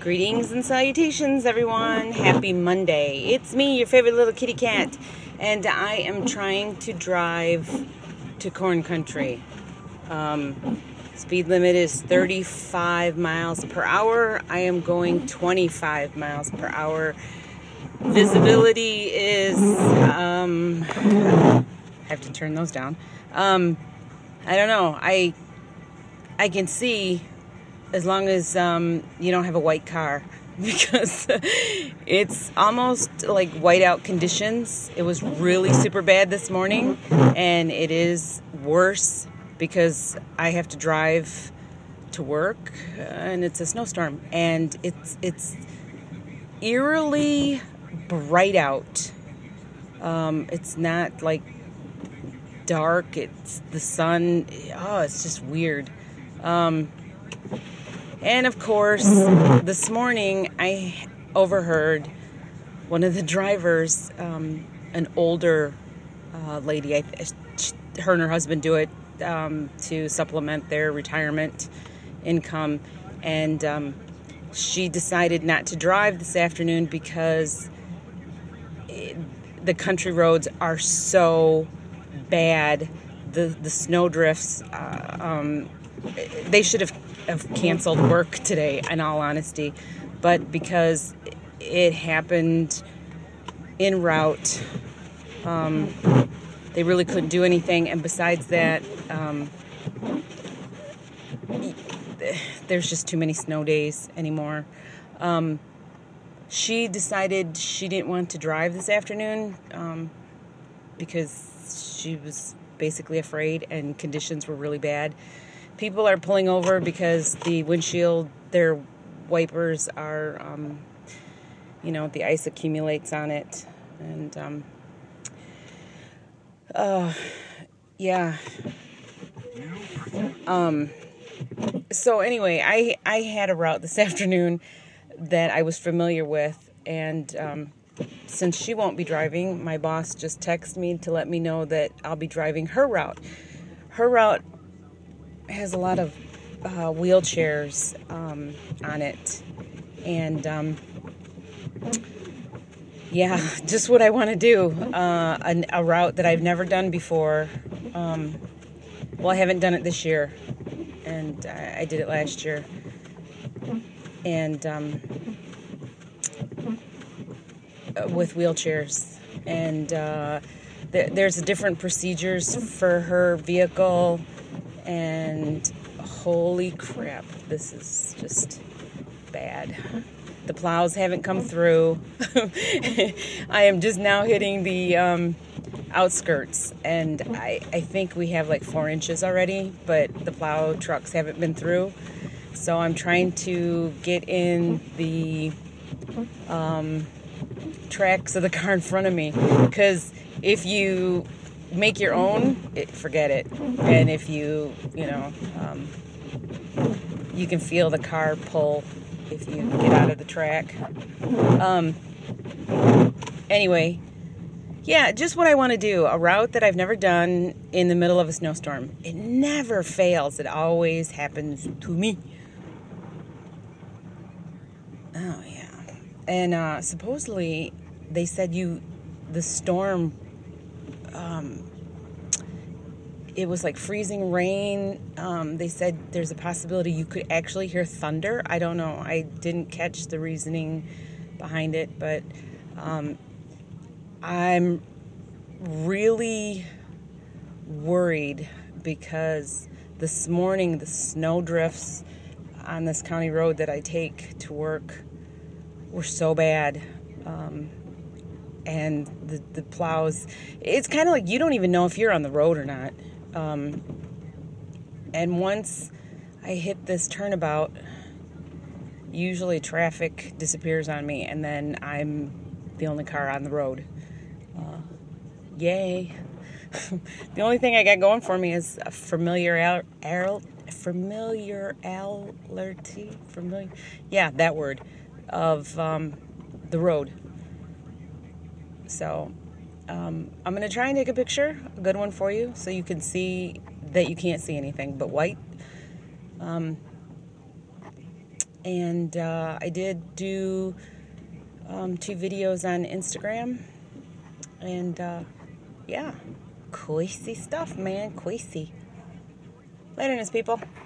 Greetings and salutations, everyone. Happy Monday. It's me, your favorite little kitty cat, and I am trying to drive to corn country. Speed limit is 35 miles per hour. I am going 25 miles per hour. Visibility is, I have to turn those down. I don't know. I can see as long as you don't have a white car, because it's almost like whiteout conditions. It was really super bad this morning, and it is worse because I have to drive to work, and it's a snowstorm, and it's eerily bright out. It's not like dark. It's the sun. Oh, it's just weird. And of course, this morning I overheard one of the drivers, an older lady, her and her husband do it to supplement their retirement income, and she decided not to drive this afternoon because the country roads are so bad. The snow drifts, they should have canceled work today, in all honesty, but because it happened en route, they really couldn't do anything. And besides that, there's just too many snow days anymore. She decided she didn't want to drive this afternoon because she was basically afraid, and conditions were really bad. People are pulling over because the windshield, their wipers are, the ice accumulates on it. And, so anyway, I had a route this afternoon that I was familiar with, and since she won't be driving, my boss just texted me to let me know that I'll be driving her route. Her route has a lot of wheelchairs on it, and just what I want to do. A route that I've never done before. Well, I haven't done it this year, and I did it last year, and with wheelchairs, and there's different procedures for her vehicle. And holy crap, this is just bad. The plows haven't come through. I am just now hitting the outskirts, and I think we have like 4 inches already, but the plow trucks haven't been through. So I'm trying to get in the tracks of the car in front of me, because if you make your own, forget it. And if you can feel the car pull if you get out of the track. Anyway, just what I want to do. A route that I've never done in the middle of a snowstorm. It never fails. It always happens to me. Oh, yeah. And supposedly they said the storm, it was like freezing rain. They said there's a possibility you could actually hear thunder. I don't know. I didn't catch the reasoning behind it, but I'm really worried because this morning the snow drifts on this county road that I take to work were so bad. And the plows, it's kind of like you don't even know if you're on the road or not. And once I hit this turnabout, usually traffic disappears on me, and then I'm the only car on the road. Yay. The only thing I got going for me is a familiarity, that word, of the road. So I'm going to try and take a picture, a good one for you, so you can see that you can't see anything but white. And I did do 2 videos on Instagram. And yeah, crazy stuff, man. Crazy. Later, news people.